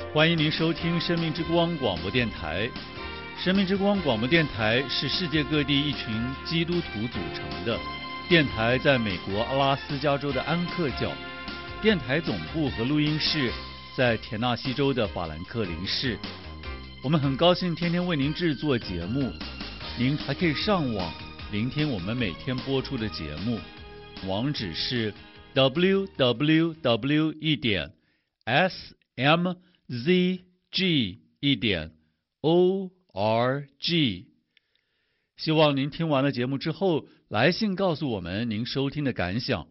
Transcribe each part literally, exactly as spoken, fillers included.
欢迎您收听生命之光广播电台。生命之光广播电台是世界各地一群基督徒组成的电台，在美国阿拉斯加州的安克角，电台总部和录音室在田纳西州的法兰克林市。我们很高兴天天为您制作节目，您还可以上网聆听我们每天播出的节目，网址是 double-u double-u double-u 一点 s m z g 一点 o r g。 希望您听完了节目之后来信告诉我们您收听的感想。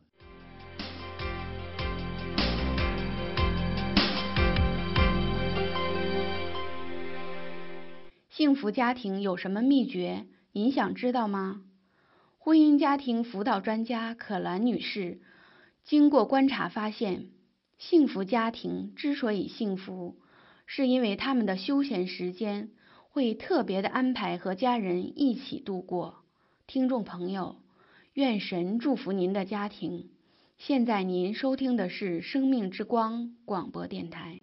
幸福家庭有什么秘诀？您想知道吗？婚姻家庭辅导专家可兰女士经过观察发现，幸福家庭之所以幸福，是因为他们的休闲时间会特别的安排和家人一起度过。听众朋友，愿神祝福您的家庭。现在您收听的是生命之光广播电台。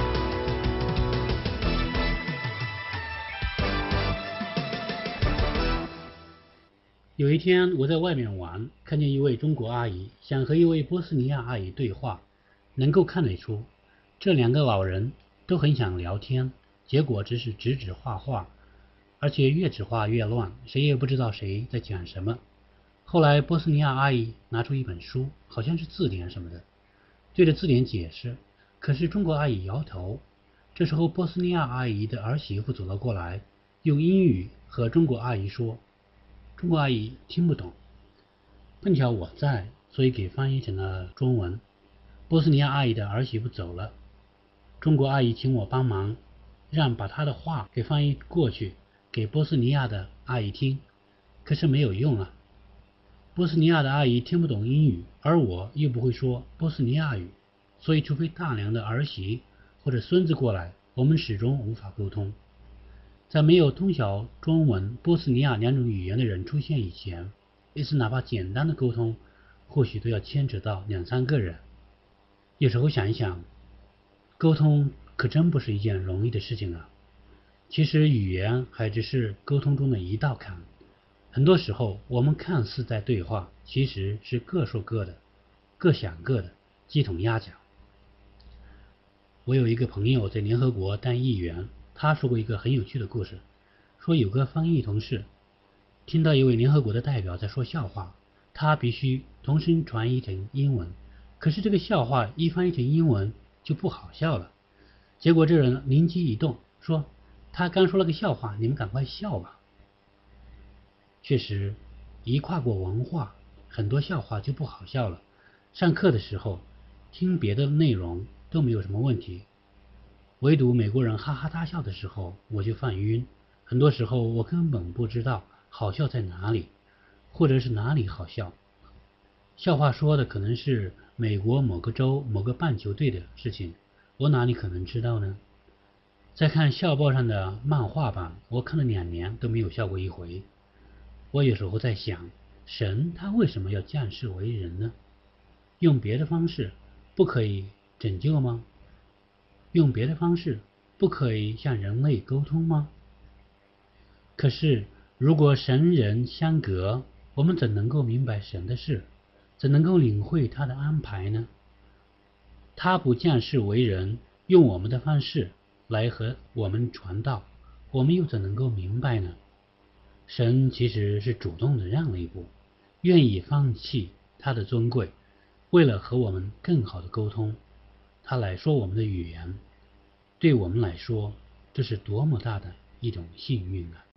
有一天我在外面玩，看见一位中国阿姨想和一位波斯尼亚阿姨对话，能够看得出这两个老人都很想聊天，结果只是指指画画，而且越指画越乱，谁也不知道谁在讲什么。后来波斯尼亚阿姨拿出一本书，好像是字典什么的，对着字典解释，可是中国阿姨摇头。这时候波斯尼亚阿姨的儿媳妇走了过来，用英语和中国阿姨说，中国阿姨听不懂，碰巧我在，所以给翻译成了中文。波斯尼亚阿姨的儿媳妇走了，中国阿姨请我帮忙，让把她的话给翻译过去给波斯尼亚的阿姨听，可是没有用啊。波斯尼亚的阿姨听不懂英语，而我又不会说波斯尼亚语，所以除非大量的儿媳或者孙子过来，我们始终无法沟通。在没有通晓中文、波斯尼亚两种语言的人出现以前，一次哪怕简单的沟通，或许都要牵扯到两三个人。有时候想一想，沟通可真不是一件容易的事情啊。其实语言还只是沟通中的一道坎，很多时候我们看似在对话，其实是各说各的，各想各的，鸡同鸭讲。我有一个朋友在联合国当议员，他说过一个很有趣的故事，说有个翻译同事听到一位联合国的代表在说笑话，他必须同声传译成英文，可是这个笑话一翻译成英文就不好笑了。结果这人灵机一动，说他刚说了个笑话，你们赶快笑吧。确实，一跨过文化，很多笑话就不好笑了。上课的时候听别的内容都没有什么问题，唯独美国人哈哈大笑的时候我就犯晕。很多时候我根本不知道好笑在哪里，或者是哪里好笑。笑话说的可能是美国某个州某个棒球队的事情，我哪里可能知道呢？再看校报上的漫画版，我看了两年都没有笑过一回。我有时候在想，神他为什么要降世为人呢？用别的方式不可以拯救吗？用别的方式不可以向人类沟通吗？可是如果神人相隔，我们怎能够明白神的事，怎能够领会他的安排呢？他不降世为人，用我们的方式来和我们传道，我们又怎能够明白呢？神其实是主动的让了一步，愿意放弃他的尊贵，为了和我们更好的沟通，他来说我们的语言。对我们来说，这是多么大的一种幸运啊！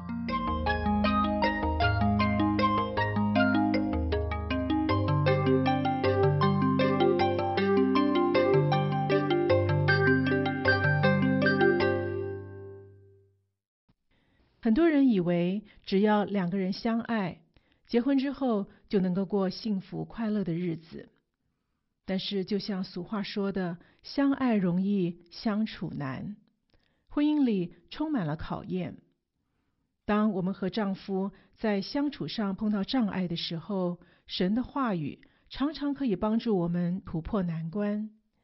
很多人以为只要两个人相爱，结婚之后就能够过幸福快乐的日子。但是就像俗话说的，相爱容易相处难，婚姻里充满了考验。当我们和丈夫在相处上碰到障碍的时候，神的话语常常可以帮助我们突破难关。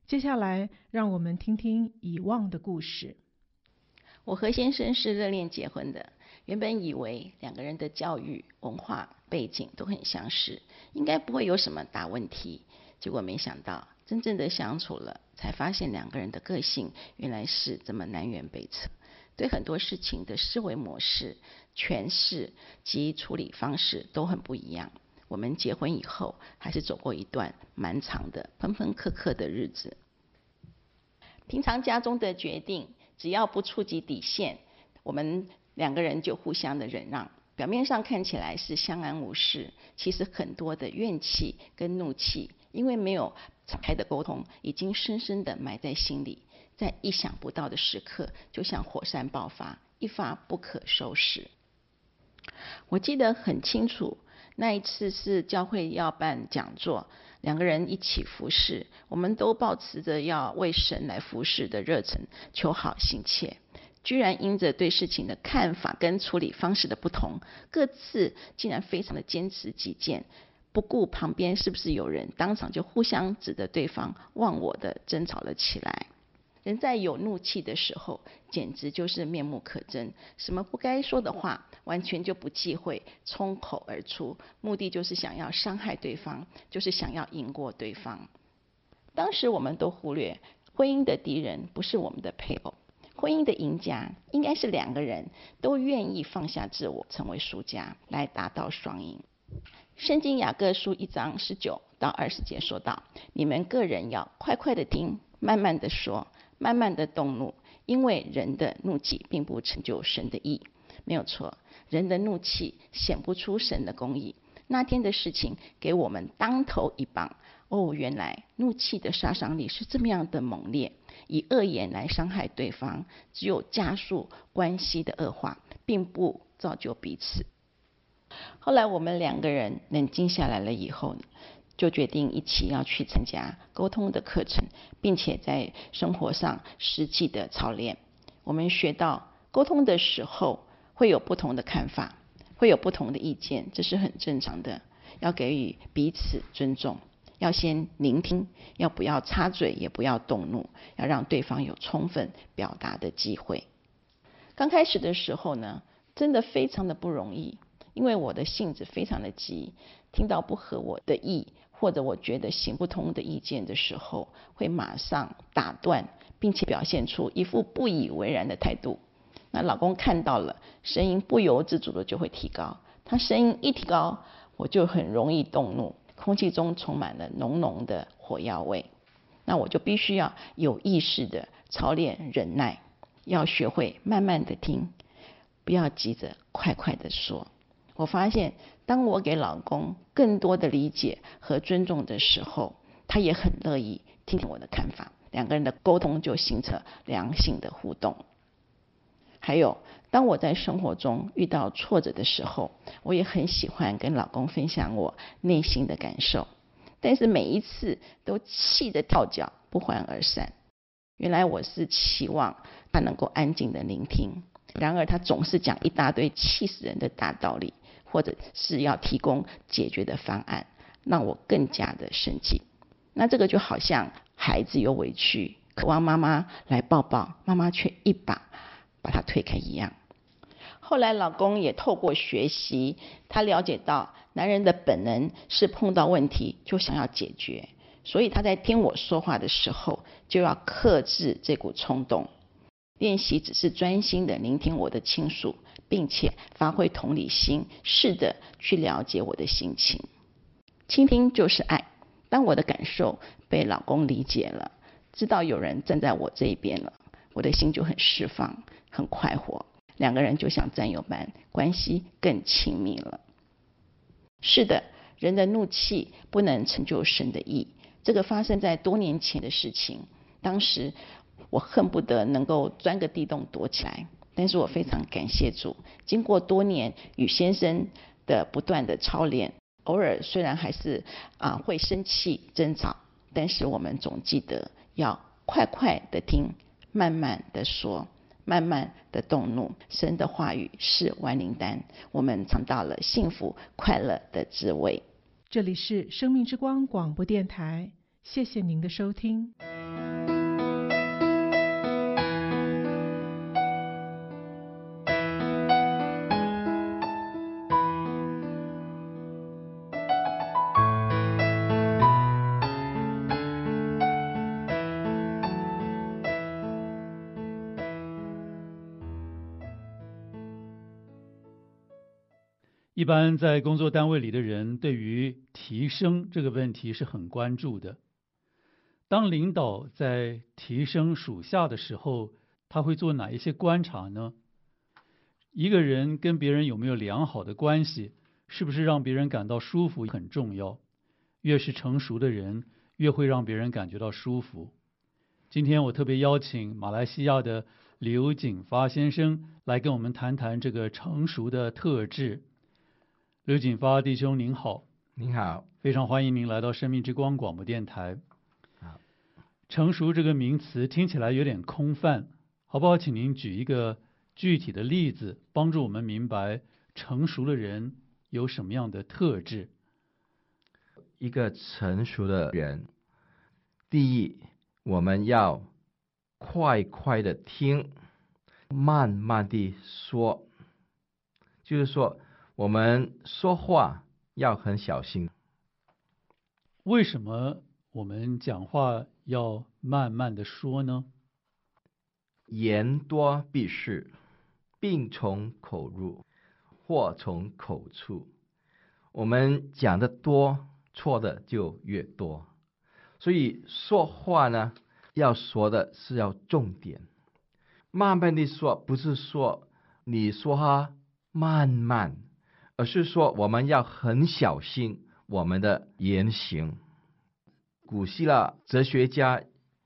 接下来，让我们听听以望的故事。 我和先生是热恋结婚的，原本以为两个人的教育、文化背景都很相似，应该不会有什么大问题。结果没想到，真正的相处了，才发现两个人的个性原来是这么南辕北辙，对很多事情的思维模式、诠释及处理方式都很不一样。我们结婚以后，还是走过一段蛮长的分分刻刻的日子。平常家中的决定，只要不触及底线，我们两个人就互相的忍让。表面上看起来是相安无事，其实很多的怨气跟怒气，因为没有敞开的沟通，已经深深的埋在心里，在意想不到的时刻，就像火山爆发，一发不可收拾。我记得很清楚，那一次是教会要办讲座，两个人一起服侍，我们都抱持着要为神来服侍的热忱，求好心切。居然因着对事情的看法跟处理方式的不同，各自竟然非常的坚持己见，不顾旁边是不是有人，当场就互相指着对方忘我的争吵了起来。人在有怒气的时候，简直就是面目可憎，什么不该说的话完全就不忌讳，冲口而出，目的就是想要伤害对方，就是想要赢过对方。当时我们都忽略，婚姻的敌人不是我们的配偶，婚姻的赢家应该是两个人都愿意放下自我，成为输家，来达到双赢。圣经雅各书一章十九到二十节说道：你们个人要快快的听，慢慢的说，慢慢的动怒，因为人的怒气并不成就神的义。没有错，人的怒气显不出神的公义。那天的事情给我们当头一棒，哦，原来怒气的杀伤力是这么样的猛烈，以恶言来伤害对方，只有加速关系的恶化，并不造就彼此。后来我们两个人冷静下来了以后，就决定一起要去参加沟通的课程，并且在生活上实际的操练。我们学到沟通的时候会有不同的看法，会有不同的意见，这是很正常的，要给予彼此尊重，要先聆听，要不要插嘴，也不要动怒，要让对方有充分表达的机会。刚开始的时候呢，真的非常的不容易，因为我的性子非常的急，听到不合我的意，或者我觉得行不通的意见的时候，会马上打断，并且表现出一副不以为然的态度。那老公看到了，声音不由自主的就会提高，他声音一提高，我就很容易动怒，空气中充满了浓浓的火药味。那我就必须要有意识的操练忍耐，要学会慢慢的听，不要急着快快的说。我发现当我给老公更多的理解和尊重的时候，他也很乐意听听我的看法，两个人的沟通就形成良性的互动。还有，当我在生活中遇到挫折的时候，我也很喜欢跟老公分享我内心的感受，但是每一次都气得跳脚，不欢而散。原来我是期望他能够安静的聆听，然而他总是讲一大堆气死人的大道理，或者是要提供解决的方案，让我更加的生气。那这个就好像孩子有委屈，渴望妈妈来抱抱，妈妈却一把把他推开一样。后来老公也透过学习，他了解到男人的本能是碰到问题就想要解决，所以他在听我说话的时候，就要克制这股冲动，练习只是专心的聆听我的倾诉，并且发挥同理心，试着去了解我的心情。倾听就是爱，当我的感受被老公理解了，知道有人站在我这一边了，我的心就很释放，很快活，两个人就像战友般，关系更亲密了。是的，人的怒气不能成就神的义，这个发生在多年前的事情，当时我恨不得能够钻个地洞躲起来，但是我非常感谢主，经过多年与先生的不断的操练，偶尔虽然还是啊会生气争吵，但是我们总记得要快快的听，慢慢的说，慢慢的动怒。神的话语是万灵丹，我们尝到了幸福快乐的滋味。 这里是生命之光广播电台，谢谢您的收听。 一般在工作单位里的人对于提升这个问题是很关注的。当领导在提升属下的时候，他会做哪一些观察呢？一个人跟别人有没有良好的关系，是不是让别人感到舒服很重要。越是成熟的人，越会让别人感觉到舒服。今天我特别邀请马来西亚的刘景发先生来跟我们谈谈这个成熟的特质。刘景发弟兄您好。 您好， 非常欢迎您来到生命之光广播电台。 好， 成熟这个名词听起来有点空泛，好不好？请您举一个具体的例子，帮助我们明白成熟的人有什么样的特质。 一个成熟的人，第一，我们要快快的听，慢慢的说，就是说我们说话要很小心。 为什么我们讲话要慢慢的说呢？ 言多必失，病从口入，祸从口出。我们讲的多，错的就越多。所以说话呢，要说的是要重点。慢慢的说，不是说你说话慢慢，而是说我们要很小心我们的言行。古希腊哲学家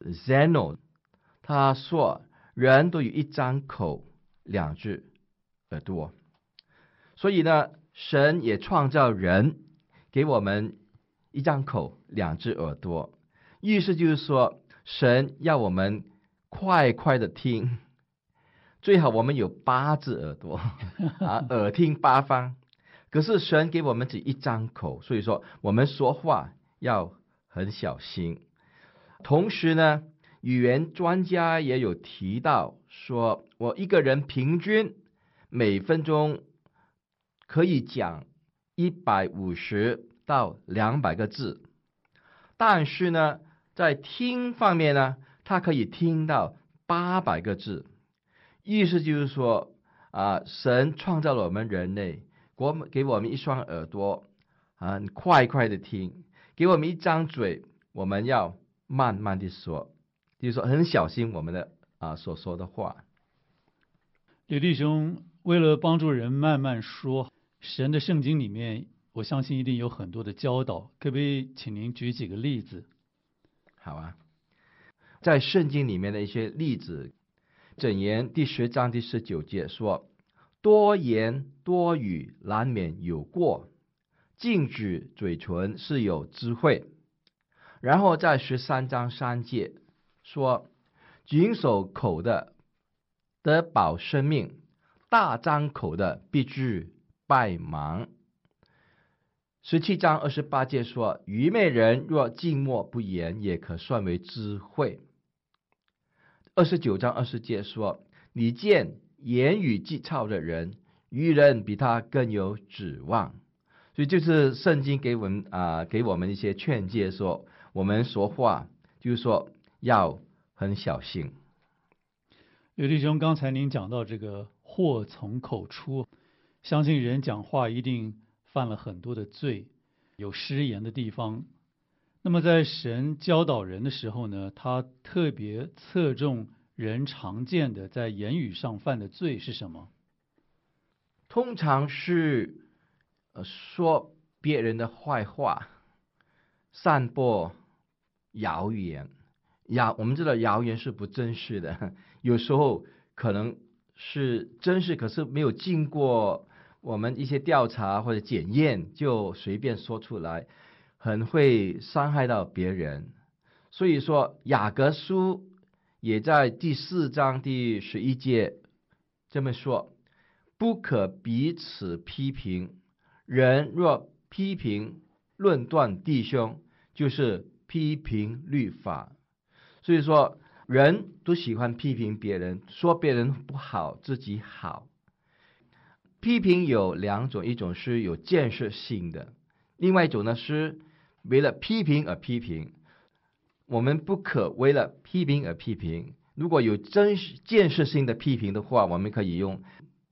Zeno 他说，人都有一张口，两只耳朵。所以呢，神也创造人，给我们一张口，两只耳朵。意思就是说，神要我们快快的听，最好我们有八只耳朵啊，耳听八方。可是神给我们只一张口，所以说我们说话要很小心。同时呢，语言专家也有提到说，我一个人平均每分钟可以讲一百五十到两百个字，但是呢，在听方面呢，他可以听到八百个字。意思就是说，啊，神创造了我们人类，给给我们一双耳朵，啊，快快的听；给我们一张嘴，我们要慢慢的说，就是说很小心我们的啊所说的话。 刘弟兄，为了帮助人慢慢说，神的圣经里面，我相信一定有很多的教导，可不可以请您举几个例子？ 好啊，在圣经里面的一些例子，箴言第十章第十九节说，多言多语难免有过，禁止嘴唇是有智慧。然后在十三章三节说，谨守口的得保生命，大张口的必致败亡。十七章二十八节说，愚昧人若静默不言，也可算为智慧。二十九章二十节说，你见言语急躁的人，愚人比他更有指望。所以就是圣经给我们啊、呃，给我们一些劝诫，说我们说话就是说要很小心。 刘弟兄，刚才您讲到这个祸从口出，相信人讲话一定犯了很多的罪，有失言的地方。那么在神教导人的时候呢，他特别侧重人常见的在言语上犯的罪是什么？ 通常是、呃、说别人的坏话，散播谣言。谣我们知道谣言是不真实的，有时候可能是真实，可是没有经过我们一些调查或者检验，就随便说出来，很会伤害到别人。所以说雅各书也在第四章第十一节这么说，不可彼此批评，人若批评论断弟兄，就是批评律法。所以说人都喜欢批评别人，说别人不好，自己好。批评有两种，一种是有建设性的，另外一种呢是为了批评而批评。我们不可为了批评而批评，如果有真建设性的批评的话，我们可以用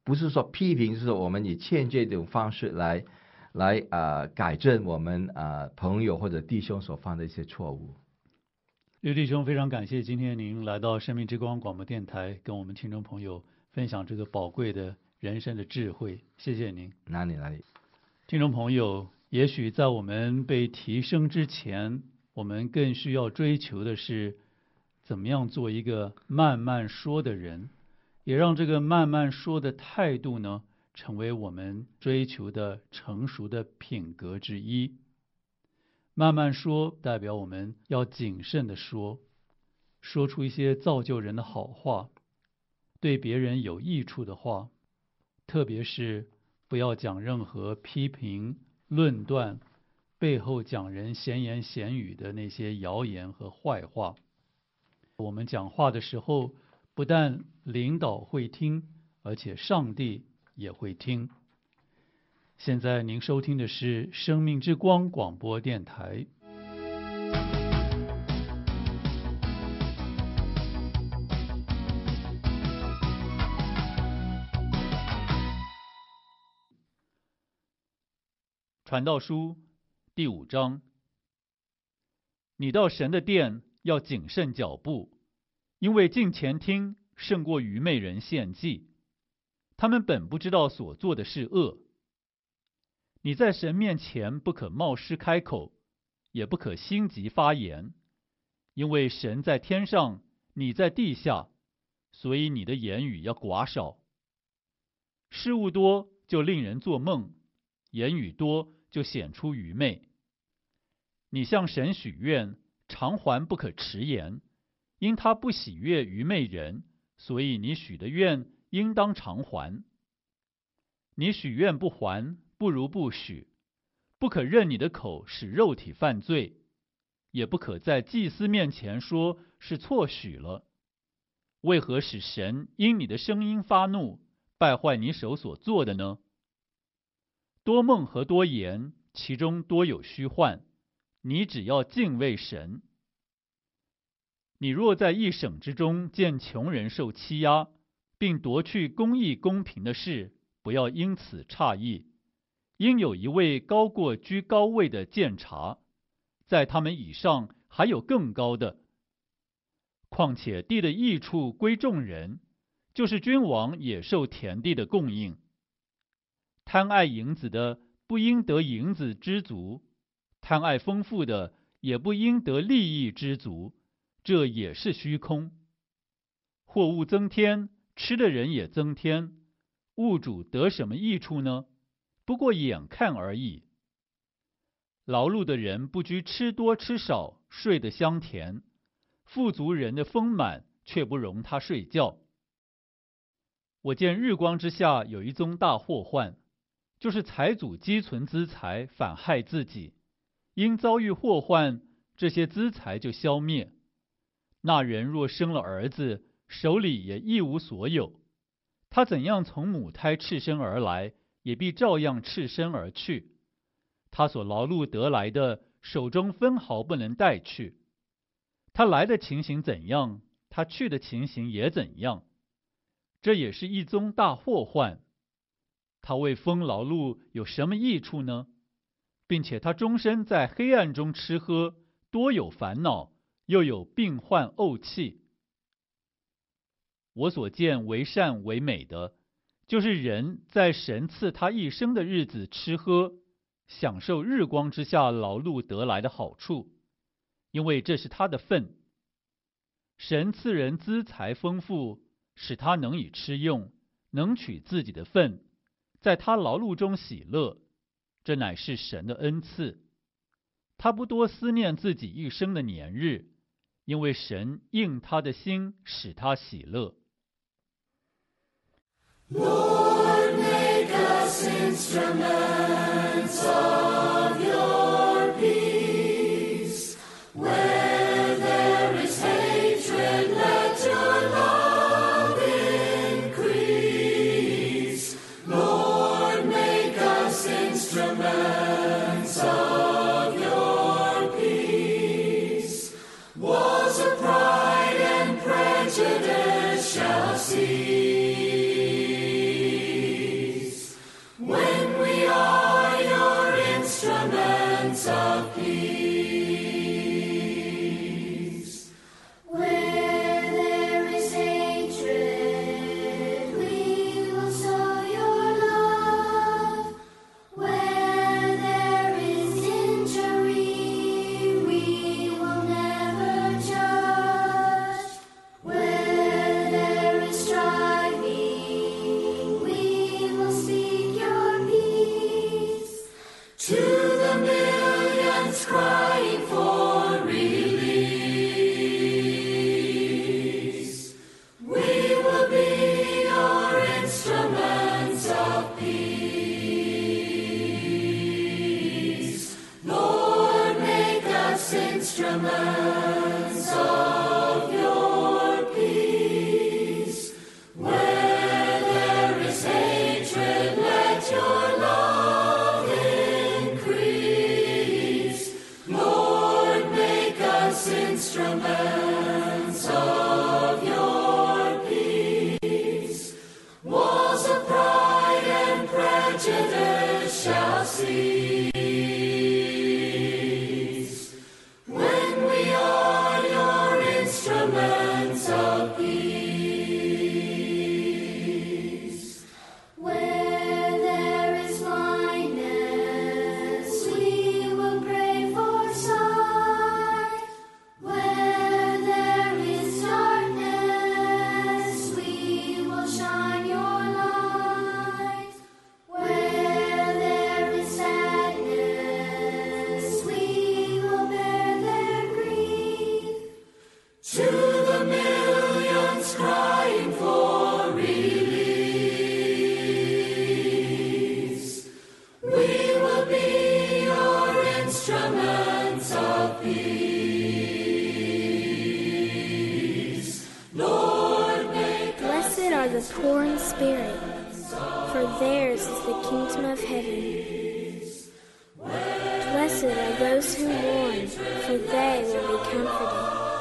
不是说批评，就是我们以劝诫这种方式来来啊、呃、改正我们啊、呃、朋友或者弟兄所犯的一些错误。 刘弟兄，非常感谢今天您来到生命之光广播电台，跟我们听众朋友分享这个宝贵的人生的智慧，谢谢您。 哪里哪里。 听众朋友，也许在我们被提升之前，我们更需要追求的是怎么样做一个慢慢说的人，也让这个慢慢说的态度呢，成为我们追求的成熟的品格之一。慢慢说代表我们要谨慎的说，说出一些造就人的好话，对别人有益处的话，特别是不要讲任何批评、论断，背后讲人闲言闲语的那些谣言和坏话。我们讲话的时候，不但领导会听，而且上帝也会听。现在您收听的是生命之光广播电台。传道书第五章，你到神的殿要谨慎脚步，因为近前听胜过愚昧人献祭，他们本不知道所做的是恶。你在神面前不可冒失开口，也不可心急发言，因为神在天上，你在地下，所以你的言语要寡少。事物多就令人做梦，言语多就显出愚昧。你向神许愿，偿还不可迟延，因他不喜悦愚昧人，所以你许的愿应当偿还。你许愿不还，不如不许。不可任你的口使肉体犯罪，也不可在祭司面前说是错许了。为何使神因你的声音发怒，败坏你手所做的呢？多梦和多言，其中多有虚幻，你只要敬畏神。你若在一省之中见穷人受欺压，并夺去公义公平的事，不要因此诧异，因有一位高过居高位的监察，在他们以上还有更高的。况且地的益处归众人，就是君王也受田地的供应。贪爱银子的不应得银子知足，贪爱丰富的也不应得利益知足，这也是虚空。货物增添，吃的人也增添，物主得什么益处呢？不过眼看而已。劳碌的人不拘吃多吃少，睡得香甜；富足人的丰满却不容他睡觉。我见日光之下有一宗大祸患，就是财主积存资财，反害自己。因遭遇祸患，这些资财就消灭。那人若生了儿子，手里也一无所有。他怎样从母胎赤身而来，也必照样赤身而去。他所劳碌得来的，手中分毫不能带去。他来的情形怎样，他去的情形也怎样。这也是一宗大祸患。他为风劳碌有什么益处呢？并且他终身在黑暗中吃喝，多有烦恼，又有病患怄气。我所见为善为美的，就是人在神赐他一生的日子吃喝，享受日光之下劳碌得来的好处，因为这是他的份。神赐人资财丰富，使他能以吃用，能取自己的份，在他劳碌中喜乐，这乃是神的恩赐。他不多思念自己一生的年日，因为神应他的心，使他喜乐。 Lord, make us instruments of your peace. Where there is hatred, let your love increase. Lord, make us instruments of your peace. Walls of pride and prejudice shall cease. instruments of peace. Where there is hatred, we will sow your love. Where there is injury, we will never judge. Where there is striving, we will speak your peace. To the millions crying for release, we will be your instruments of peace. Lord, make us instruments of your peace. Where there is hatred, let your love increase. Lord, make us instruments of your peace. Walls of pride and prejudice shall cease when we are your instruments of peace. Where there is blindness, we will pray for sight. Where there is darkness, we will shine your light. Where there is sadness, we will bear their grief. To the millions crying for release, we will be your instruments of peace. Lord, make us Blessed are the poor in spirit, for theirs is the kingdom of heaven. Blessed are those who mourn, for they will be comforted.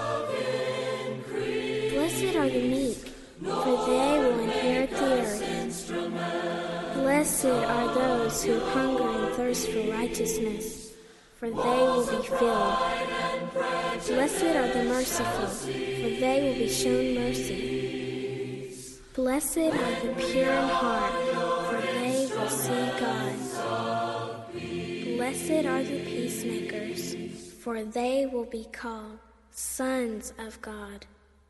Blessed are the meek, for they will inherit the earth. Blessed are those who hunger and thirst for righteousness, for they will be filled. Blessed are the merciful, for they will be shown mercy. Blessed are the pure in heart, for they will see God. Blessed are the peacemakers, for they will be called sons of God.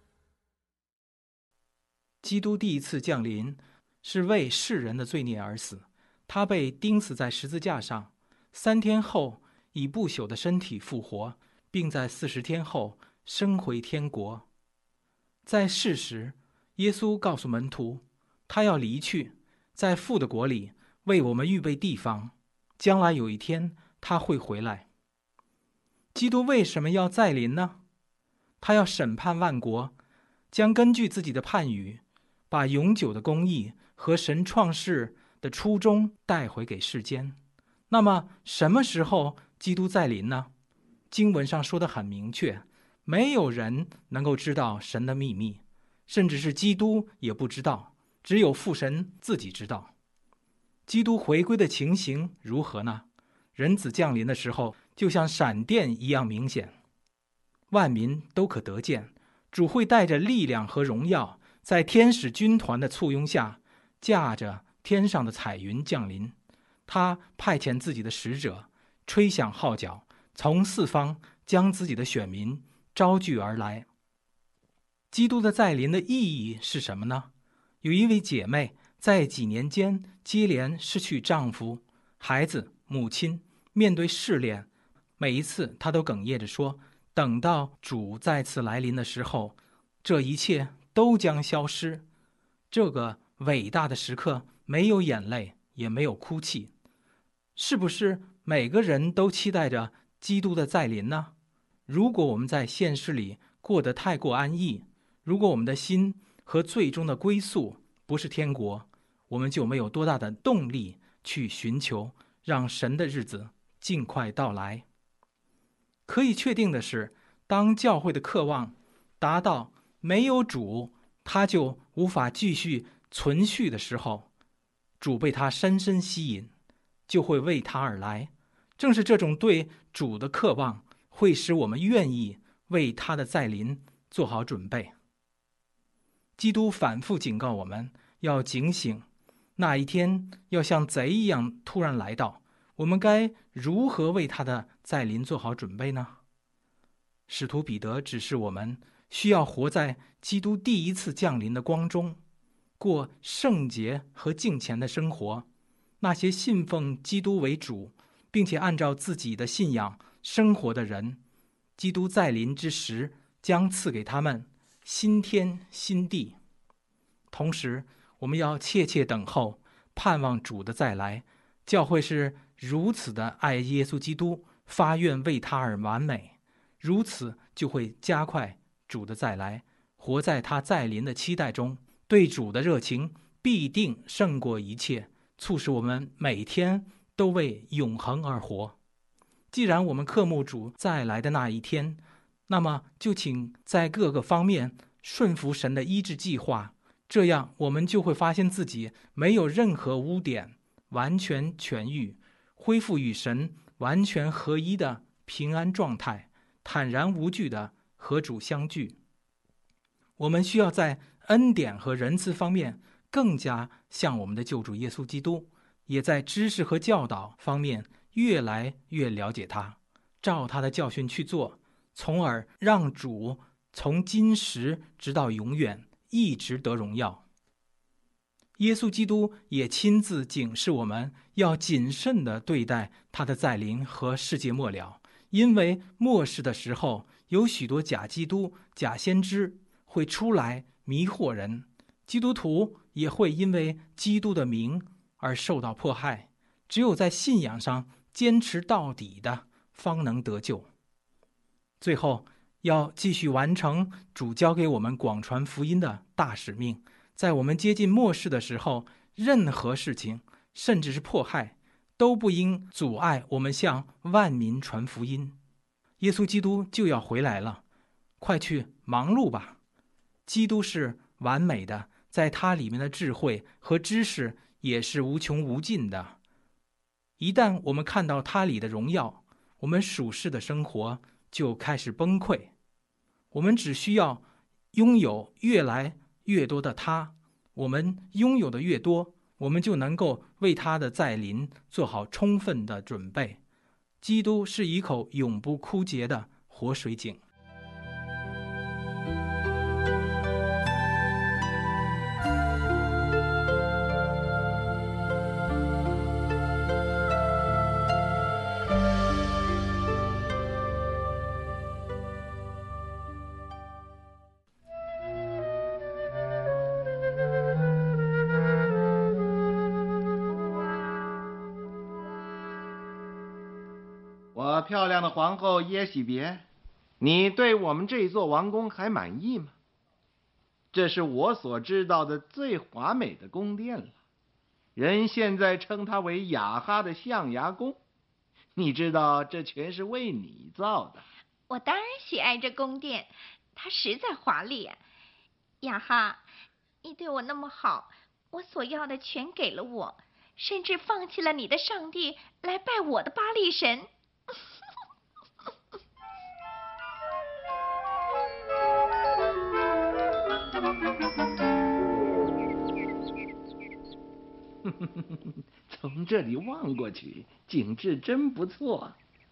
基督第一次降临是为世人的罪孽而死，他被钉死在十字架上，三天后以不朽的身体复活，并在四十天后升回天国。在世时，耶稣告诉门徒，他要离去，在父的国里为我们预备地方，将来有一天他会回来。基督为什么要再临呢？他要审判万国，将根据自己的判语，把永久的公义和神创世的初衷带回给世间。那么什么时候基督再临呢？经文上说得很明确，没有人能够知道神的秘密，甚至是基督也不知道，只有父神自己知道。基督回归的情形如何呢？人子降临的时候，就像闪电一样明显，万民都可得见。主会带着力量和荣耀，在天使军团的簇拥下，驾着天上的彩云降临。他派遣自己的使者，吹响号角，从四方将自己的选民招聚而来。基督的再临的意义是什么呢？有一位姐妹在几年间接连失去丈夫、孩子、母亲，面对试炼，每一次她都哽咽着说，等到主再次来临的时候，这一切都将消失。这个伟大的时刻，没有眼泪，也没有哭泣。是不是每个人都期待着基督的再临呢？如果我们在现实里过得太过安逸，如果我们的心和最终的归宿不是天国，我们就没有多大的动力去寻求让神的日子尽快到来。可以确定的是，当教会的渴望达到没有主他就无法继续存续的时候，主被他深深吸引，就会为他而来。 正是这种对主的渴望，会使我们愿意为他的再临做好准备。基督反复警告我们要警醒，那一天要像贼一样突然来到，我们该如何为他的再临做好准备呢？使徒彼得指示我们需要活在基督第一次降临的光中，过圣洁和敬虔的生活。那些信奉基督为主，并且按照自己的信仰生活的人，基督再临之时将赐给他们新天新地。同时，我们要切切等候，盼望主的再来。教会是如此的爱耶稣基督，发愿为他而完美，如此就会加快主的再来。活在他再临的期待中，对主的热情必定胜过一切，促使我们每天都为永恒而活。既然我们渴慕主再来的那一天，那么就请在各个方面顺服神的医治计划，这样我们就会发现自己没有任何污点，完全痊愈，恢复与神完全合一的平安状态，坦然无惧的和主相聚。我们需要在恩典和仁慈方面更加像我们的救主耶稣基督，也在知识和教导方面越来越了解他，照他的教训去做，从而让主从今时直到永远一直得荣耀。耶稣基督也亲自警示我们要谨慎地对待他的再临和世界末了，因为末世的时候有许多假基督、假先知会出来迷惑人，基督徒也会因为基督的名而受到迫害。只有在信仰上坚持到底的，方能得救。最后，要继续完成主交给我们广传福音的大使命。在我们接近末世的时候，任何事情，甚至是迫害，都不应阻碍我们向万民传福音。耶稣基督就要回来了，快去忙碌吧。基督是完美的，在他里面的智慧和知识也是无穷无尽的。一旦我们看到他里的荣耀，我们属世的生活就开始崩溃。我们只需要拥有越来越多的他，我们拥有的越多，我们就能够为他的再临做好充分的准备。基督是一口永不枯竭的活水井。 我漂亮的皇后耶喜别，你对我们这座王宫还满意吗？这是我所知道的最华美的宫殿了，人现在称它为雅哈的象牙宫。你知道这全是为你造的。 我当然喜爱这宫殿，它实在华丽啊。雅哈，你对我那么好，我所要的全给了我，甚至放弃了你的上帝来拜我的巴力神。 从这里望过去，景致真不错。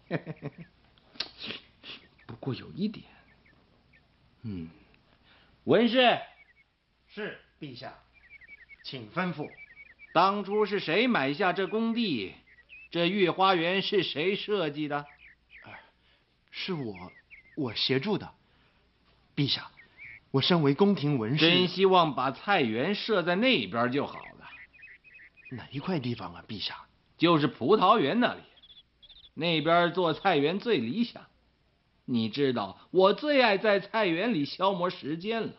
不过有一点，嗯，文士， 是陛下，请吩咐。 当初是谁买下这工地？这御花园是谁设计的？ 是我，我协助的。陛下，我身为宫廷文士， 真希望把菜园设在那边就好了。 哪一块地方啊，陛下？ 就是葡萄园那里，那边做菜园最理想。你知道，我最爱在菜园里消磨时间了。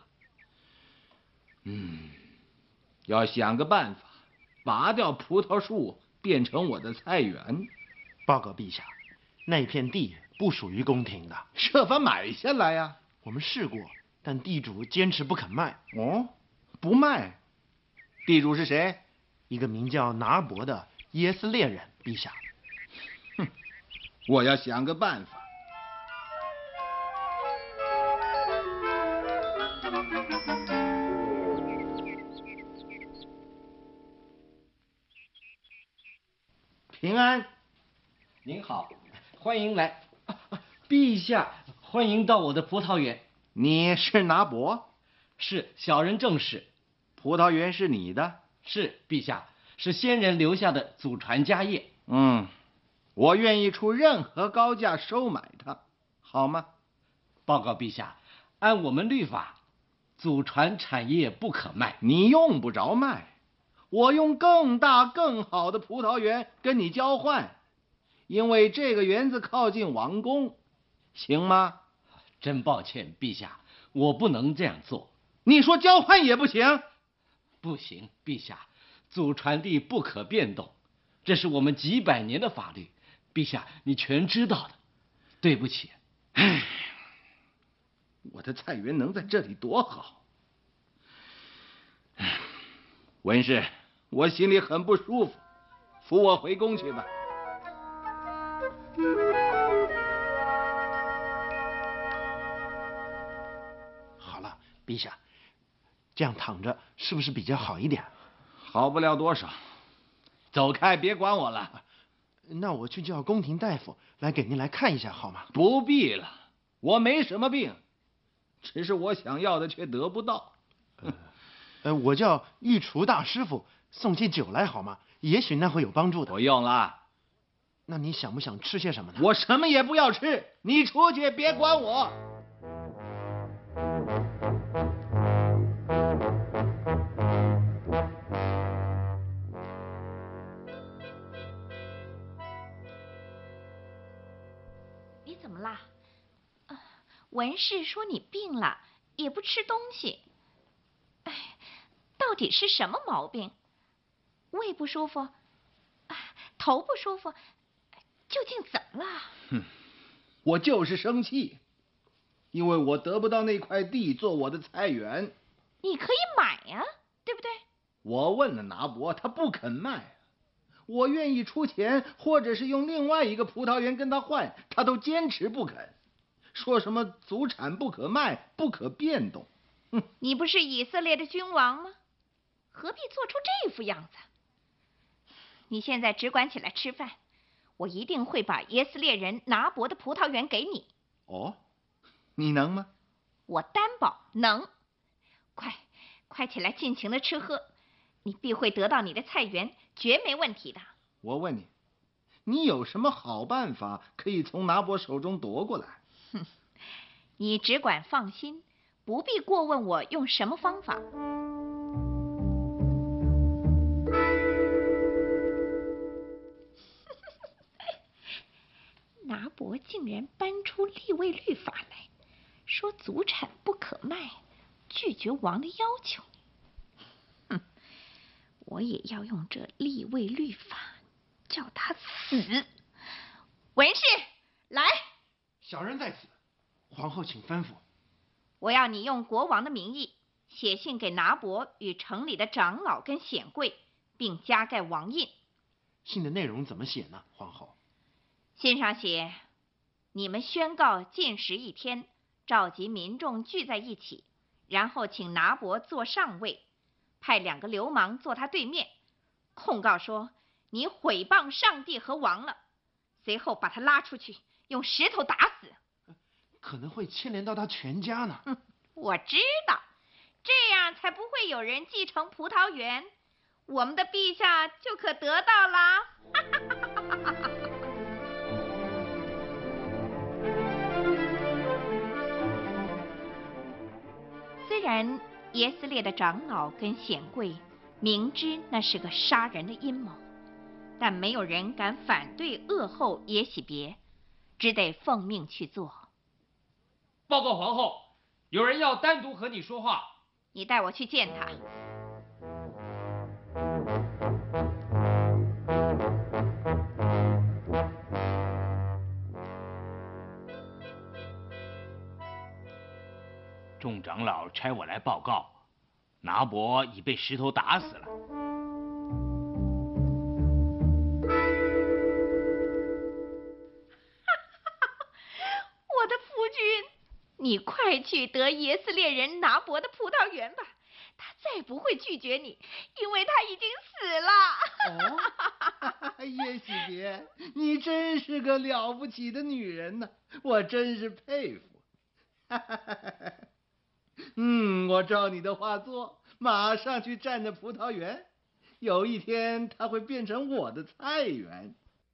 嗯，要想个办法，拔掉葡萄树，变成我的菜园。 报告陛下，那片地不属于宫廷的， 设法买下来呀、啊。 我们试过，但地主坚持不肯卖。 哦，不卖？地主是谁？ 一个名叫拿尔伯的耶斯列人，陛下。 哼， 我要想个办法。平安， 您好，欢迎来，陛下，欢迎到我的葡萄园。 你是拿伯？ 是，小人正是。 葡萄园是你的？ 是，陛下，是先人留下的祖传家业。 嗯，我愿意出任何高价收买它，好吗？ 报告陛下，按我们律法，祖传产业不可卖。 你用不着卖。我用更大更好的葡萄园跟你交换，因为这个园子靠近王宫，行吗？ 真抱歉，陛下，我不能这样做。 你说交换也不行？ 不行，陛下，祖传地不可变动，这是我们几百年的法律，陛下你全知道的。对不起。 唉，我的菜园能在这里多好。唉，文士，我心里很不舒服，扶我回宫去吧。 好了，陛下，这样躺着是不是比较好一点？ 好不了多少。走开，别管我了。 那我去叫宫廷大夫来给您来看一下，好吗？ 不必了，我没什么病，只是我想要的却得不到。 呃，我叫御厨大师傅送些酒来好吗？也许那会有帮助的。 不用了。 那你想不想吃些什么呢？ 我什么也不要吃，你出去，别管我。 你怎么啦？啊，文士说你病了，也不吃东西。哎，到底是什么毛病？胃不舒服，头不舒服，究竟怎么了？ 哼，我就是生气，因为我得不到那块地做我的菜园。 你可以买呀，对不对？ 我问了拿伯，他不肯卖。我愿意出钱，或者是用另外一个葡萄园跟他换，他都坚持不肯，说什么祖产不可卖，不可变动。哼， 你不是以色列的君王吗？何必做出这副样子？你现在只管起来吃饭，我一定会把耶斯列人拿伯的葡萄园给你。 哦，你能吗？ 我担保能。快，快起来尽情的吃喝，你必会得到你的菜园，绝没问题的。 我问你，你有什么好办法可以从拿伯手中夺过来？ 哼，你只管放心，不必过问我用什么方法。拿伯竟然搬出立位律法来，说祖产不可卖，拒绝王的要求。哼，我也要用这立位律法叫他死。文士，来！ 小人在此，皇后请吩咐。 我要你用国王的名义写信给拿伯与城里的长老跟显贵，并加盖王印。 信的内容怎么写呢，皇后？ 信上写，你们宣告禁食一天，召集民众聚在一起，然后请拿伯坐上位，派两个流氓坐他对面，控告说你毁谤上帝和王了，随后把他拉出去，用石头打死。 可能会牵连到他全家呢。 嗯，我知道，这样才不会有人继承葡萄园，我们的陛下就可得到啦。虽然耶斯列的长老跟显贵明知那是个杀人的阴谋，但没有人敢反对恶后耶洗别，只得奉命去做。 报告皇后，有人要单独和你说话。 你带我去见他。 众长老差我来报告，拿伯已被石头打死了。 你快去得耶斯列人拿伯的葡萄园吧，他再不会拒绝你，因为他已经死了。 哦，耶喜别，你真是个了不起的女人呐，我真是佩服。嗯，我照你的话做，马上去占着葡萄园，有一天它会变成我的菜园。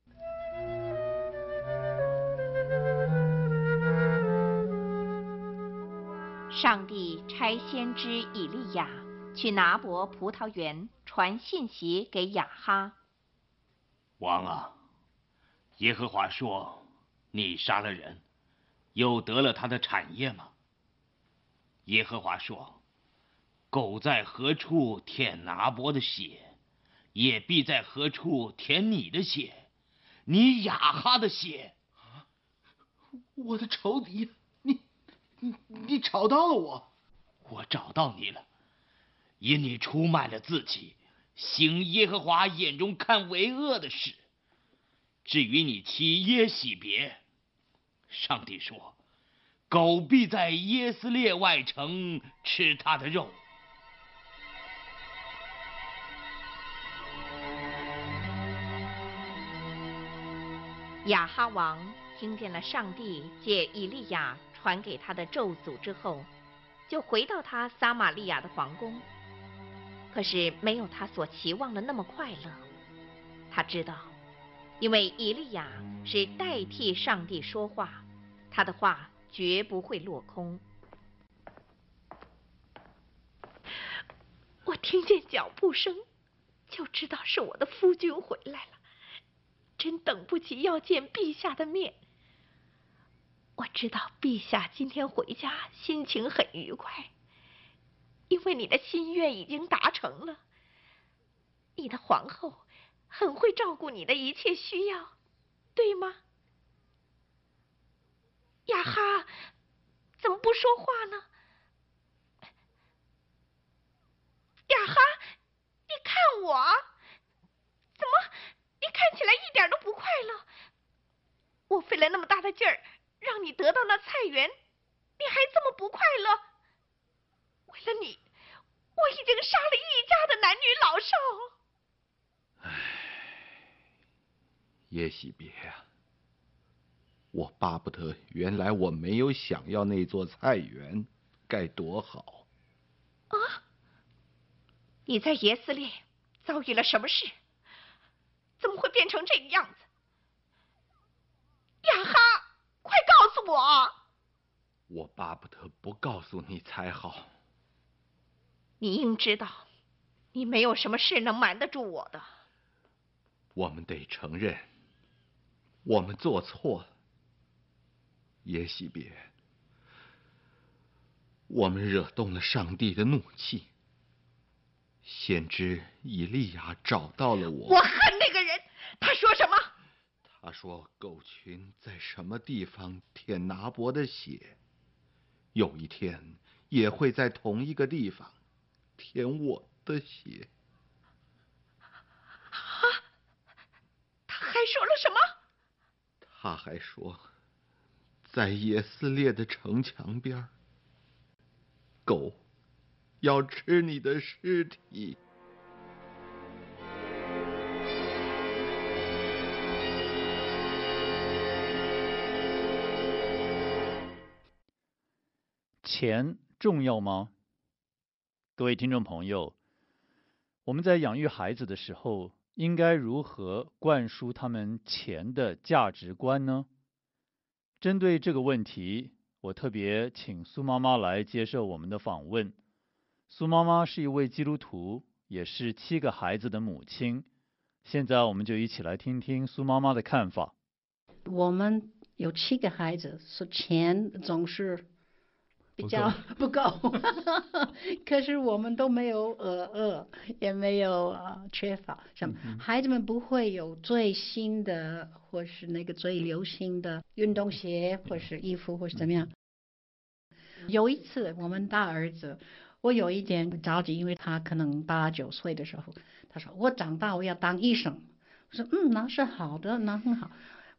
上帝差先知以利亚去拿伯葡萄园传信息给亚哈。 王啊，耶和华说，你杀了人，又得了他的产业吗？耶和华说，狗在何处舔拿伯的血，也必在何处舔你的血，你亚哈的血。 我的仇敌，你你你找到了我。 我找到你了，因你出卖了自己，行耶和华眼中看为恶的事。至于你妻耶喜别，上帝说，狗必在耶斯列外城吃他的肉。 亚哈王听见了上帝借以利亚传给他的咒诅之后，就回到他撒玛利亚的皇宫。可是没有他所期望的那么快乐。他知道，因为以利亚是代替上帝说话，他的话绝不会落空。我听见脚步声，就知道是我的夫君回来了，真等不及要见陛下的面。我知道陛下今天回家心情很愉快，因为你的心愿已经达成了。你的皇后很会照顾你的一切需要，对吗？亚哈，怎么不说话呢？亚哈，你看我，怎么你看起来一点都不快乐？我费了那么大的劲儿让你得到那菜园，你还这么不快乐？为了你，我已经杀了一家的男女老少。 唉，耶喜别啊，我巴不得原来我没有想要那座菜园，该多好啊！你在耶斯列遭遇了什么事？怎么会变成这个样子？亚哈，快告诉我！ 我巴不得不告诉你才好。 你应知道，你没有什么事能瞒得住我的。 我们得承认，我们做错了。耶喜别，我们惹动了上帝的怒气。先知以利亚找到了我。 我恨那个人，他说什么？ 他说狗群在什么地方舔拿伯的血，有一天也会在同一个地方舔我的血。 啊！他还说了什么？ 他还说，在耶斯列的城墙边，狗要吃你的尸体。 钱重要吗？各位听众朋友，我们在养育孩子的时候，应该如何灌输他们钱的价值观呢？针对这个问题，我特别请苏妈妈来接受我们的访问。苏妈妈是一位基督徒，也是七个孩子的母亲。现在我们就一起来听听苏妈妈的看法。 我们有七个孩子，所以钱总是比较不够，可是我们都没有呃饿，也没有呃缺乏什么。嗯、孩子们不会有最新的或是那个最流行的运动鞋，或是衣服，或是怎么样。嗯、有一次，我们大儿子，我有一点着急，因为他可能八九岁的时候，他说我长大我要当医生。我说嗯，那是好的，那很好。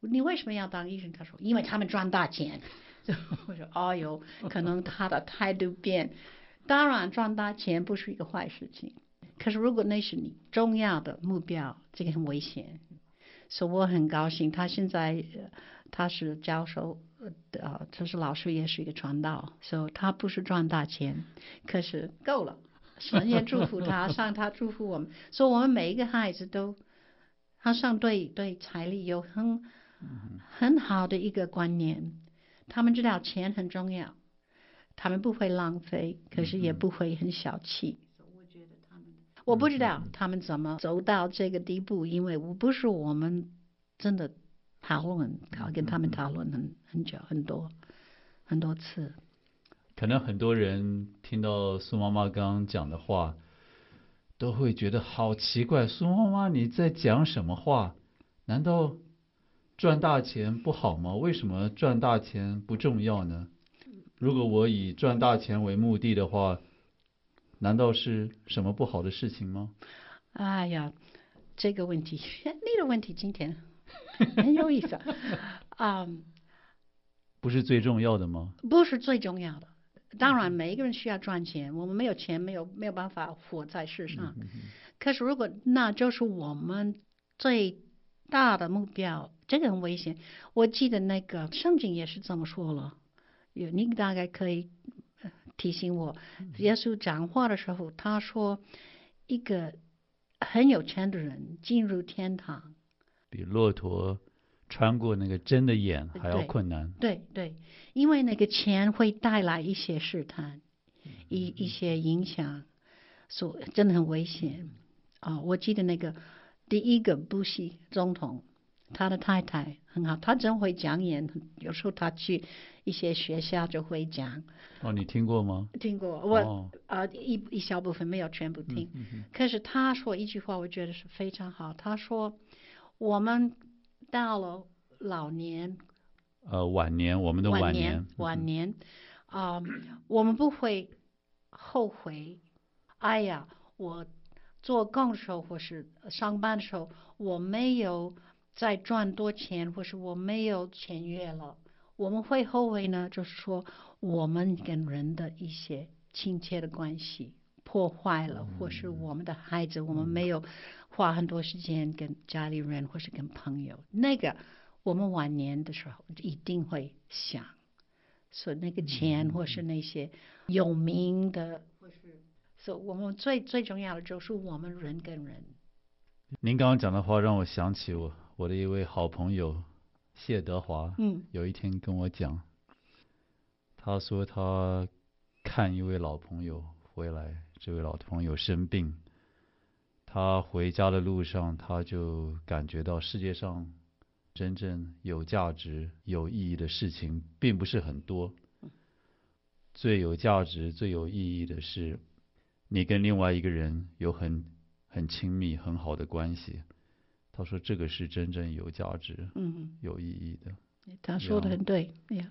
你为什么要当医生？他说因为他们赚大钱。我说哦哟，可能他的态度变。当然赚大钱不是一个坏事情，可是如果那是你重要的目标，这个很危险。所以我很高兴他现在他是教授，呃，他是老师也是一个传道，所以他不是赚大钱，可是够了，神也祝福他，上他祝福我们，所以我们每一个孩子都好像对对财力有很很好的一个观念，他们知道钱很重要，他们不会浪费，可是也不会很小气。我不知道他们怎么走到这个地步，因为我不是我们真的讨论，跟他们讨论很很久很多很多次。 可能很多人听到苏妈妈刚刚讲的话，都会觉得好奇怪，苏妈妈你在讲什么话？难道赚大钱不好吗？为什么赚大钱不重要呢？如果我以赚大钱为目的的话，难道是什么不好的事情吗？ 哎呀，这个问题，你的问题今天很有意思啊。um, 不是最重要的吗？ 不是最重要的。当然，每一个人需要赚钱，我们没有钱，没有没有办法活在世上。嗯、可是如果那就是我们最大的目标，这个很危险。我记得那个圣经也是这么说了，你大概可以提醒我，耶稣讲话的时候，他说一个很有钱的人进入天堂， 比骆驼穿过那个针的眼还要困难。 对 对, 对，因为那个钱会带来一些试探，一一些影响，所以真的很危险啊、哦！我记得那个第一个布希总统，他的太太很好，他真会讲演，有时候他去一些学校就会讲。 哦，你听过吗？ 听过，我、哦、呃一一小部分，没有全部听。嗯嗯、可是他说一句话，我觉得是非常好。他说，我们到了老年， 呃晚年，我们的晚年，晚年，啊、嗯呃，我们不会后悔。哎呀，我做工的时候或是上班的时候，我没有再赚多钱，或是我没有签约了。我们会后悔呢，就是说我们跟人的一些亲切的关系破坏了，或是我们的孩子，我们没有花很多时间跟家里人或是跟朋友，那个我们晚年的时候一定会想，所以那个钱或是那些有名的，或是所以我们最最重要的就是我们人跟人。 您刚刚讲的话让我想起我我的一位好朋友谢德华， 嗯， 有一天跟我讲，他说他看一位老朋友回来，这位老朋友生病，他回家的路上，他就感觉到世界上真正有价值、有意义的事情并不是很多，最有价值、最有意义的是，你跟另外一个人有很很亲密、很好的关系。他说这个是真正有价值、 嗯、 有意义的。 他说的很对，呀。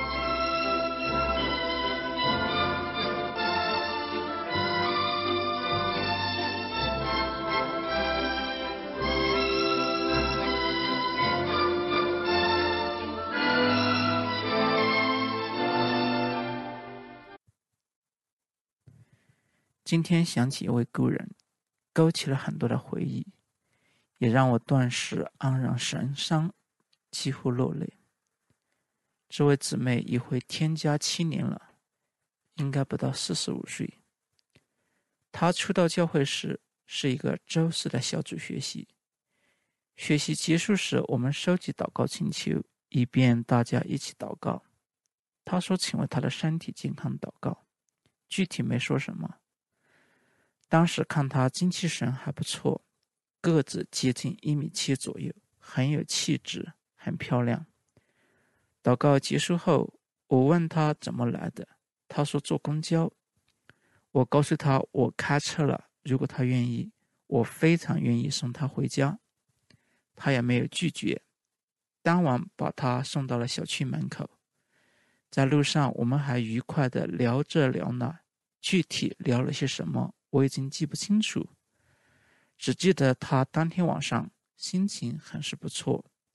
今天想起一位故人，勾起了很多的回忆，也让我顿时黯然神伤，几乎落泪。这位姊妹已回天家七年了，应该不到四十五岁。她初到教会时是一个周四的小组学习，学习结束时，我们收集祷告请求，以便大家一起祷告。她说请为她的身体健康祷告，具体没说什么。当时看她精气神还不错，个子接近一米七左右，很有气质，很漂亮。祷告结束后，我问她怎么来的，她说坐公交。我告诉她我开车了，如果她愿意，我非常愿意送她回家。她也没有拒绝。当晚把她送到了小区门口，在路上我们还愉快地聊这聊那，具体聊了些什么我已经记不清楚，只记得她当天晚上心情很是不错。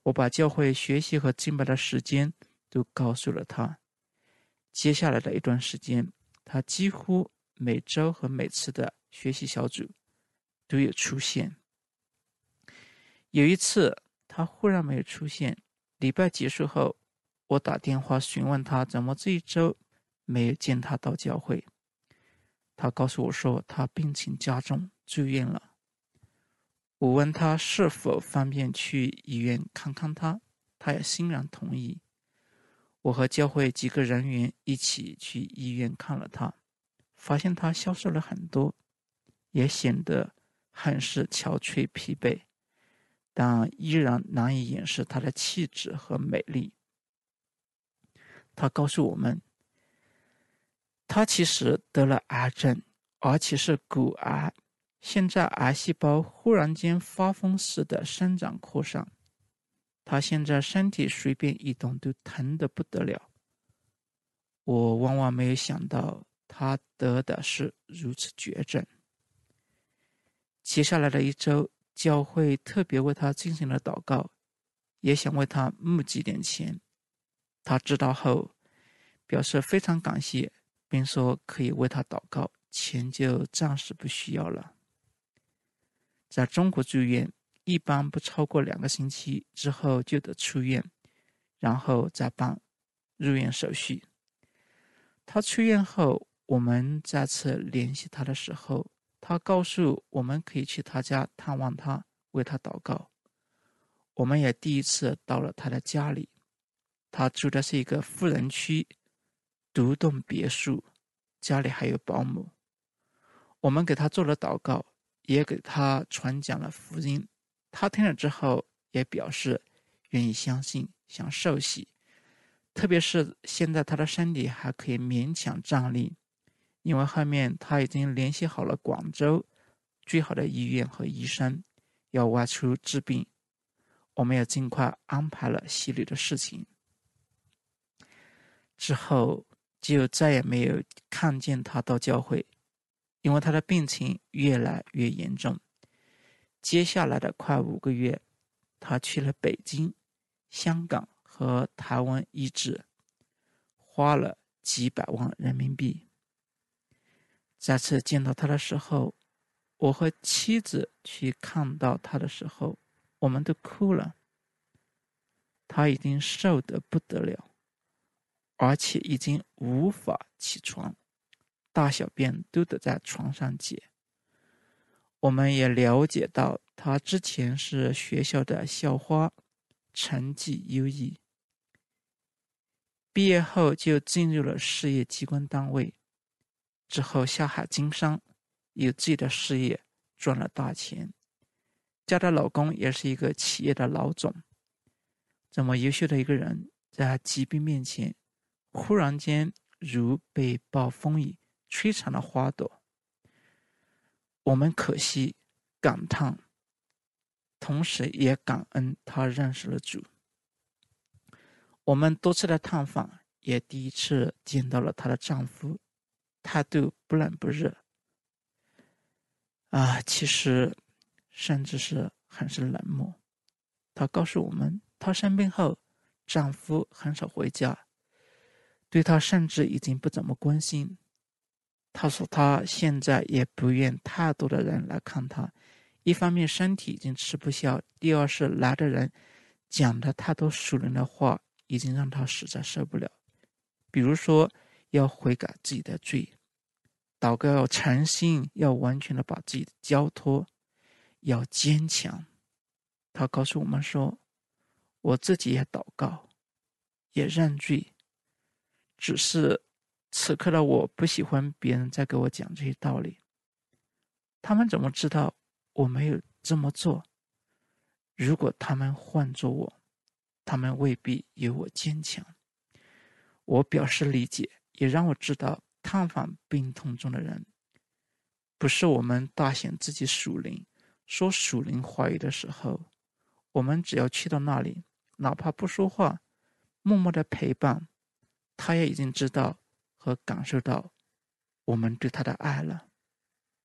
我把教会学习和敬拜的时间都告诉了他。接下来的一段时间，他几乎每周和每次的学习小组都有出现。有一次他忽然没有出现，礼拜结束后，我打电话询问他怎么这一周没有见他到教会。他告诉我说他病情加重，住院了。我问他是否方便去医院看看他，他也欣然同意。我和教会几个人员一起去医院看了他，发现他消瘦了很多，也显得很是憔悴疲惫，但依然难以掩饰他的气质和美丽。他告诉我们，他其实得了癌症，而且是骨癌，现在癌细胞忽然间发疯似的生长扩散，他现在身体随便一动都疼得不得了。我万万没有想到他得的是如此绝症。接下来的一周，教会特别为他进行了祷告，也想为他募集点钱。他知道后表示非常感谢，并说可以为他祷告，钱就暂时不需要了。在中国住院一般不超过两个星期之后就得出院，然后再办入院手续。他出院后，我们再次联系他的时候，他告诉我们可以去他家探望他，为他祷告。我们也第一次到了他的家里，他住的是一个富人区独栋别墅，家里还有保姆。我们给他做了祷告，也给他传讲了福音。他听了之后也表示愿意相信，想受洗，特别是现在他的身体还可以勉强站立，因为后面他已经联系好了广州最好的医院和医生，要外出治病。我们也尽快安排了洗礼的事情。之后就再也没有看见他到教会，因为他的病情越来越严重。接下来的快五个月，他去了北京、香港和台湾医治，花了几百万人民币。再次见到他的时候，我和妻子去看到他的时候，我们都哭了。他已经瘦得不得了，而且已经无法起床，大小便都得在床上解。我们也了解到他之前是学校的校花，成绩优异，毕业后就进入了事业机关单位，之后下海经商，有自己的事业，赚了大钱。嫁的老公也是一个企业的老总。这么优秀的一个人，在疾病面前忽然间如被暴风雨摧残的花朵。我们可惜感叹，同时也感恩他认识了主。我们多次的探访，也第一次见到了她的丈夫，态度不冷不热啊，其实甚至是很是冷漠。她告诉我们，她生病后丈夫很少回家，对她甚至已经不怎么关心。她说她现在也不愿太多的人来看她，一方面身体已经吃不消，第二是来的人讲的太多属灵的话，已经让她实在受不了。比如说要悔改自己的罪，祷告要诚心，要完全的把自己交托，要坚强。她告诉我们说，我自己也祷告，也认罪，只是此刻的我不喜欢别人再给我讲这些道理。他们怎么知道我没有这么做？如果他们换做我，他们未必有我坚强。我表示理解，也让我知道探访病痛中的人，不是我们大显自己属灵，说属灵话语的时候，我们只要去到那里，哪怕不说话，默默的陪伴，他也已经知道和感受到我们对他的爱了。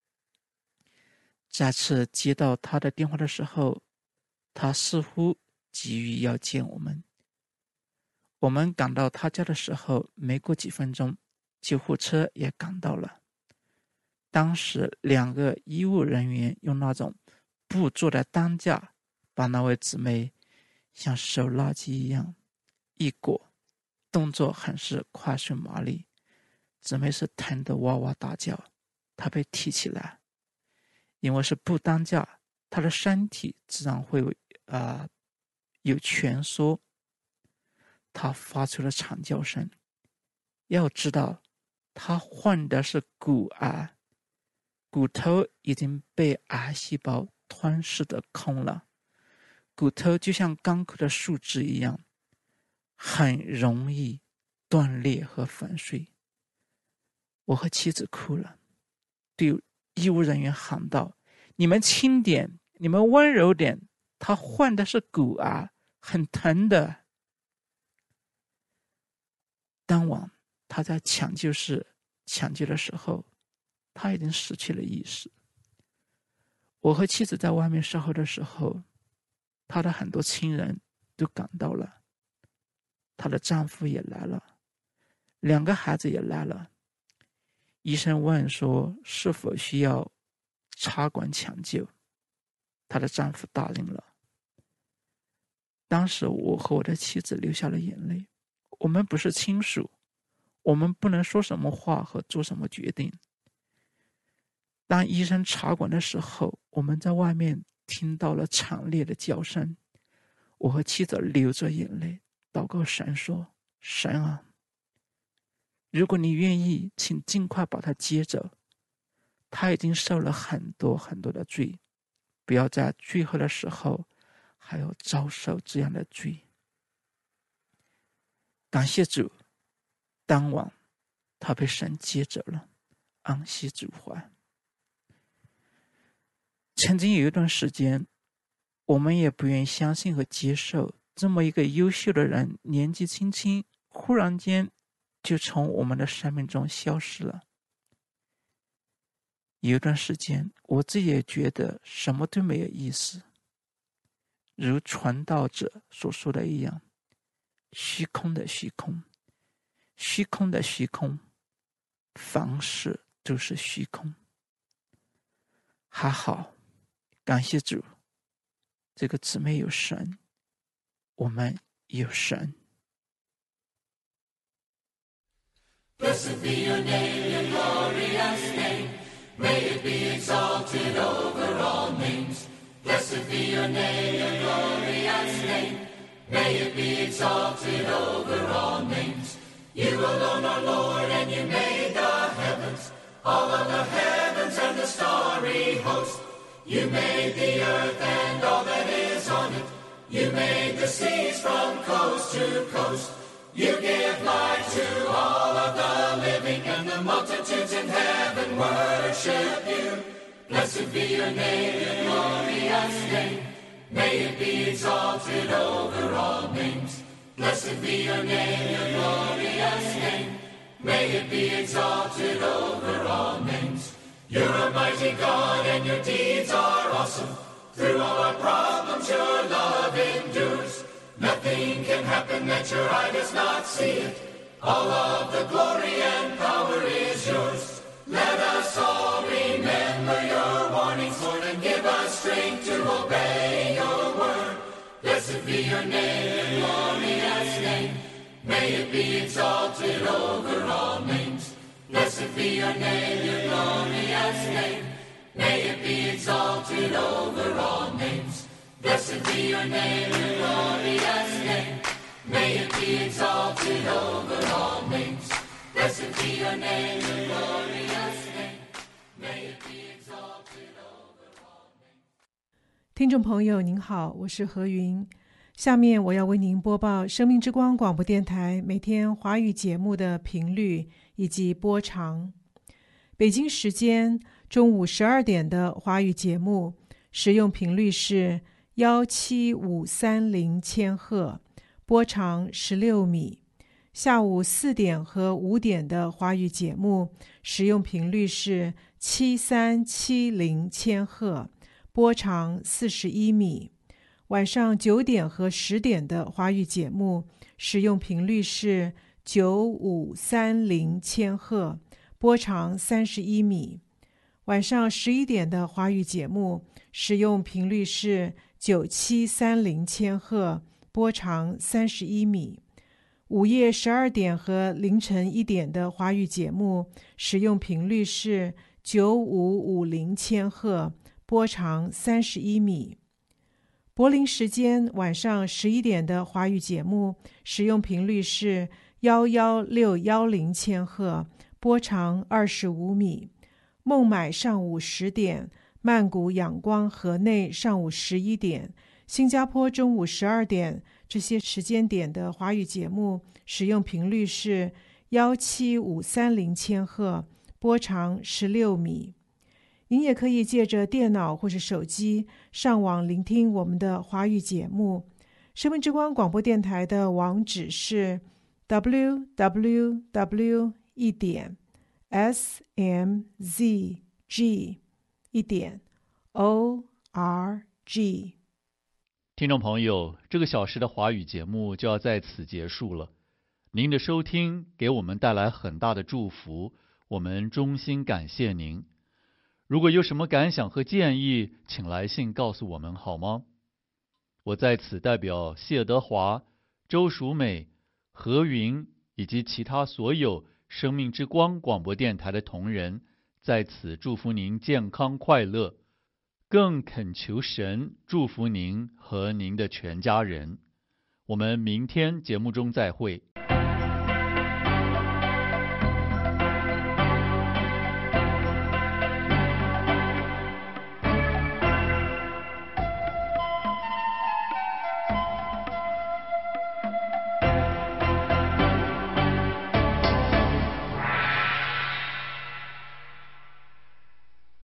再次接到他的电话的时候，他似乎急于要见我们。我们赶到他家的时候，没过几分钟，救护车也赶到了。当时两个医务人员用那种布做的担架把那位姊妹像收垃圾一样一裹，动作很是快速麻利。姊妹是疼得哇哇大叫，她被提起来，因为是布担架，她的身体自然会、呃、有蜷缩，她发出了惨叫声。要知道她患的是骨癌，骨头已经被癌细胞吞噬的空了，骨头就像干枯的树枝一样，很容易断裂和粉碎。我和妻子哭了，对医务人员喊道：你们轻点，你们温柔点，他患的是骨癌，很疼的。当晚他在抢救室抢救的时候，他已经失去了意识。我和妻子在外面守候的时候，他的很多亲人都赶到了，她的丈夫也来了，两个孩子也来了。医生问说是否需要插管抢救，她的丈夫答应了。当时我和我的妻子流下了眼泪。我们不是亲属，我们不能说什么话和做什么决定。当医生插管的时候，我们在外面听到了惨烈的叫声。我和妻子流着眼泪祷告神说：神啊，如果你愿意，请尽快把他接走，他已经受了很多很多的罪，不要在最后的时候还要遭受这样的罪。感谢主，当晚他被神接走了，安息主怀。曾经有一段时间，我们也不愿相信和接受这么一个优秀的人，年纪轻轻忽然间就从我们的生命中消失了。有一段时间我自己也觉得什么都没有意思，如传道者所说的一样，虚空的虚空，虚空的虚空，凡事都是虚空。还好，感谢主，这个姊妹有神，我们有神。 Blessed be your name, your glorious name. May it be exalted over all names. Blessed be your name, your glorious name. May it be exalted over all names. You alone are Lord, and you made the heavens, all of the heavens and the starry host. You made the earth and all that is on it. You made the seas from coast to coast. You give life to all of the living, and the multitudes in heaven worship you. Blessed be your name, your glorious name. May it be exalted over all names. Blessed be your name, your glorious name. May it be exalted over all names. You're a mighty God, and your deeds are awesome. Through all our problems, your love endures. Nothing can happen that your eye does not see it. All of the glory and power is yours. Let us all remember your warnings, Lord, and give us strength to obey your word. Blessed be your name, your glorious name. May it be exalted over all names. Blessed be your name, your glorious name. May it be exalted over all names. Blessed be your name, your glorious name. May it be exalted over all names. Blessed be your name, your glorious name. May it be exalted over all names. 听众朋友您好，我是何云。下面我要为您播报生命之光广播电台每天华语节目的频率以及播长。北京时间中午十二点的华语节目使用频率是一七五三零千赫，波长十六米。下午四点和五点的华语节目使用频率是七三七零千赫，波长四十一米。 晚上九点和十点的华语节目使用频率是九五三零千赫，波长三十一米。晚上十一点的华语节目使用频率是九七三零千赫，波长三十一米。午夜十二点和凌晨一点的华语节目使用频率是九五五零千赫，波长三十一米。柏林时间晚上十一点的华语节目使用频率是一一六一零千赫，波长二十五米。孟买上午十点，曼谷仰光河内上午十一点，新加坡中午十二点，这些时间点的华语节目使用频率是一七五三零千赫，波长十六米。您也可以借着电脑或是手机上网聆听我们的华语节目。生命之光广播电台的网址是 double-u double-u double-u 一点 s m z g 一点 o r g。 听众朋友，这个小时的华语节目就要在此结束了。您的收听给我们带来很大的祝福，我们衷心感谢您。如果有什么感想和建议，请来信告诉我们好吗？我在此代表谢德华、周淑美、何云以及其他所有生命之光广播电台的同仁，在此祝福您健康快乐，更恳求神祝福您和您的全家人。我们明天节目中再会。